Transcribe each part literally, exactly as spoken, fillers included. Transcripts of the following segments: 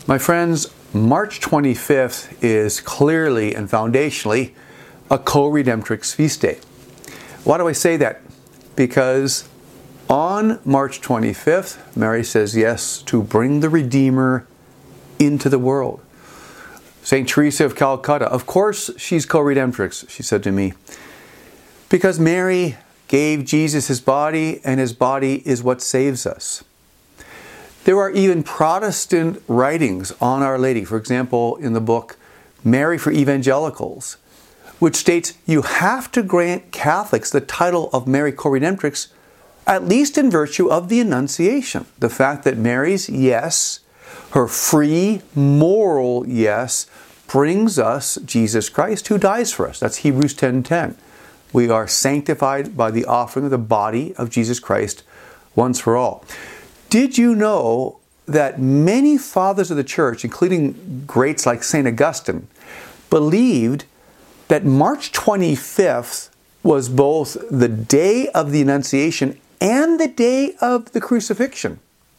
My friends, March twenty-fifth is clearly and foundationally a co-redemptrix feast day. Why do I say that? Because on March twenty-fifth, Mary says yes to bring the Redeemer into the world. Saint Teresa of Calcutta, of course she's co-redemptrix, she said to me, because Mary gave Jesus his body, and his body is what saves us. There are even Protestant writings on Our Lady, for example, in the book Mary for Evangelicals, which states you have to grant Catholics the title of Mary co-redemptrix, at least in virtue of the Annunciation. The fact that Mary's yes, her free, moral yes, brings us Jesus Christ who dies for us. That's Hebrews ten ten. We are sanctified by the offering of the body of Jesus Christ once for all. Did you know that many fathers of the church, including greats like Saint Augustine, believed that March twenty-fifth was both the day of the Annunciation and the day of the crucifixion?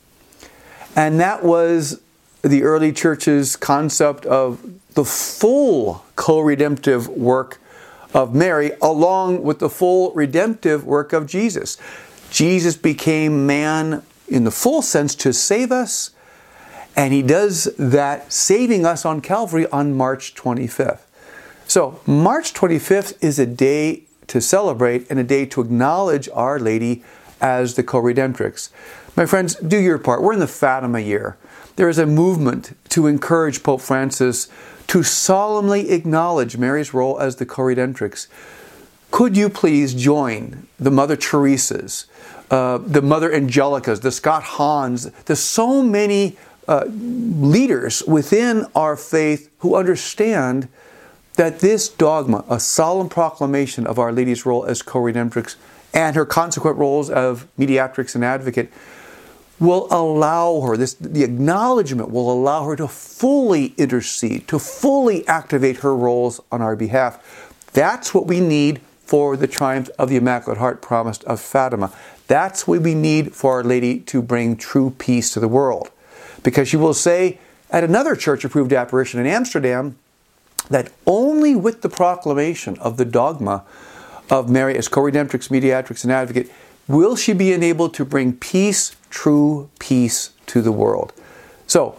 And that was the early church's concept of the full co-redemptive work of Mary, along with the full redemptive work of Jesus. Jesus became man in the full sense to save us, and he does that saving us on Calvary on March twenty-fifth. So March twenty-fifth is a day to celebrate and a day to acknowledge Our Lady as the co-redemptrix. My friends, do your part. We're in the Fatima year. There is a movement to encourage Pope Francis to solemnly acknowledge Mary's role as the co-redemptrix. Could you please join the Mother Teresas, uh, the Mother Angelicas, the Scott Hahns? There's so many uh, leaders within our faith who understand that this dogma, a solemn proclamation of Our Lady's role as co-redemptrix and her consequent roles of mediatrix and advocate, will allow her, this, the acknowledgement will allow her to fully intercede, to fully activate her roles on our behalf. That's what we need for the triumph of the Immaculate Heart promised of Fatima. That's what we need for Our Lady to bring true peace to the world. Because she will say at another church-approved apparition in Amsterdam that only with the proclamation of the dogma of Mary as co-redemptrix, mediatrix, and advocate will she be enabled to bring peace, true peace, to the world. So,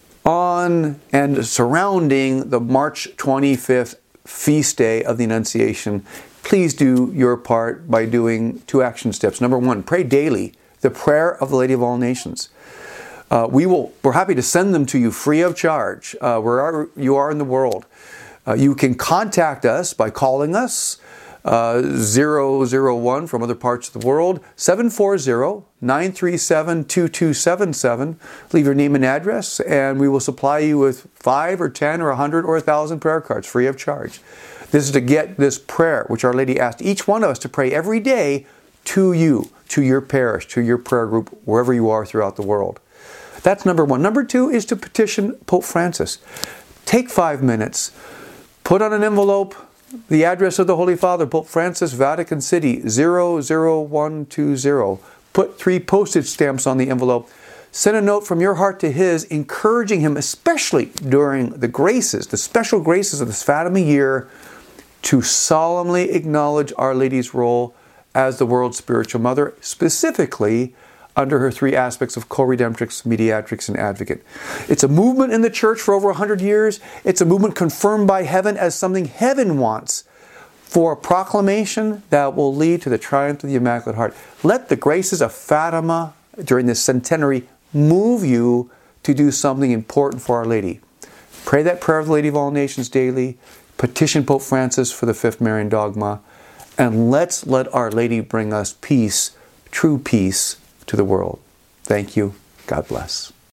on and surrounding the March twenty-fifth feast day of the Annunciation, please do your part by doing two action steps. Number one, pray daily the prayer of the Lady of all Nations. Uh, we will, we're happy to send them to you free of charge, uh, wherever you are in the world. Uh, you can contact us by calling us, uh, zero zero one from other parts of the world, seven four zero, nine three seven, two two seven seven. Leave your name and address, and we will supply you with five or ten or a hundred or a thousand prayer cards free of charge. This is to get this prayer, which Our Lady asked each one of us to pray every day to you, to your parish, to your prayer group, wherever you are throughout the world. That's number one. Number two is to petition Pope Francis. Take five minutes. Put on an envelope the address of the Holy Father, Pope Francis, Vatican City, zero zero one two zero. Put three postage stamps on the envelope. Send a note from your heart to his, encouraging him, especially during the graces, the special graces of this Fatima year, to solemnly acknowledge Our Lady's role as the world's spiritual mother, specifically under her three aspects of co-redemptrix, mediatrix, and advocate. It's a movement in the church for over one hundred years. It's a movement confirmed by heaven as something heaven wants for a proclamation that will lead to the triumph of the Immaculate Heart. Let the graces of Fatima during this centenary move you to do something important for Our Lady. Pray that prayer of the Lady of all Nations daily. Petition Pope Francis for the Fifth Marian Dogma. And let's let Our Lady bring us peace, true peace, to the world. Thank you. God bless.